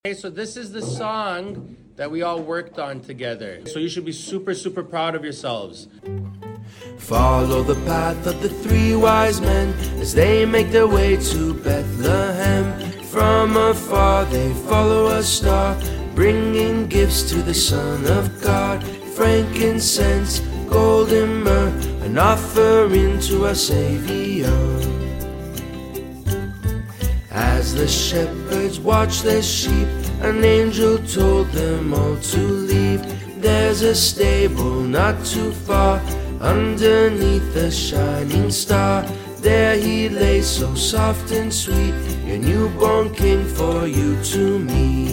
Okay, so this is the song that we all worked on together. So you should be super, super proud of yourselves. Follow the path of the three wise men as they make their way to Bethlehem. From afar they follow a star, bringing gifts to the Son of God. Frankincense, gold and myrrh, an offering to our Savior. As the shepherds watch their sheep, an angel told them all to leave. There's a stable not too far, underneath a shining star. There he lay so soft and sweet, your newborn king for you to meet.